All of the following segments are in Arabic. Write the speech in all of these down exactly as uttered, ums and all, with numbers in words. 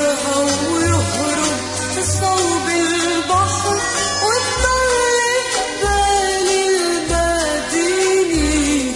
ياخدها ويهرب صوب البحر وتضل بالي المديني.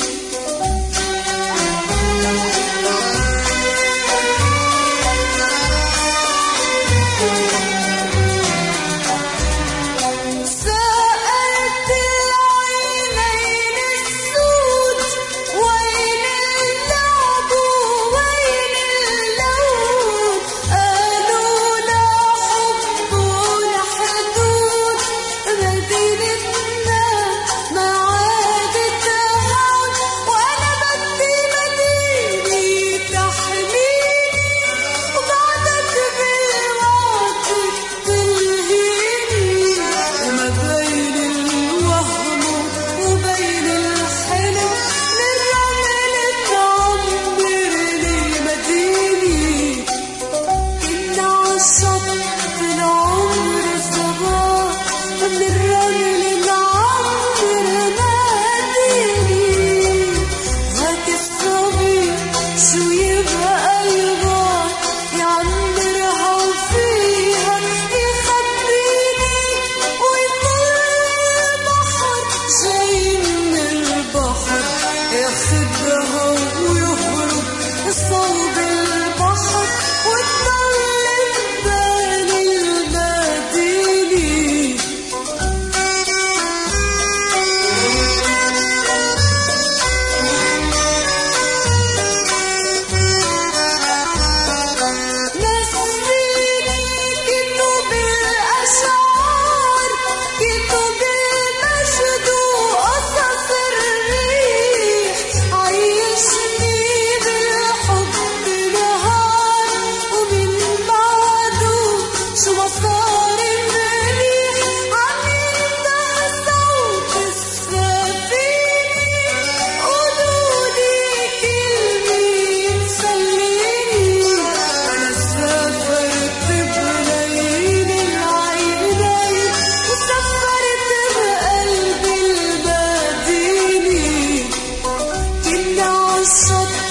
سألت العينين السود وين اللعب وين اللون، قالوا لا حب ولا حدود، مدينتنا ما عادت هون، وأنا بدي مدينة تحميني وبعدك بالواقف تلهيني، وما بين الوهم وبين الحلم للرمل تعمرني مديني. كنا عالشط العمر صباح من الرمل نعمر مديني. هات الصبي شو يبقى البار يعمرها وفيها يخبيني، ويطل البحر جاي من البحر ياخدها ويهرب صوب البحر وتضل بالي المديني. نسيني كتب الأشعار، كتب المجد وقصص الريح، عيشني بالحب نهار ومن بعده شو ما صار منيح، عم ينده صوت السفينة، قولولي كلمة تسليني. أنا سافرت بليل العينين وسافرت بقلب المدينة. كنا عالشط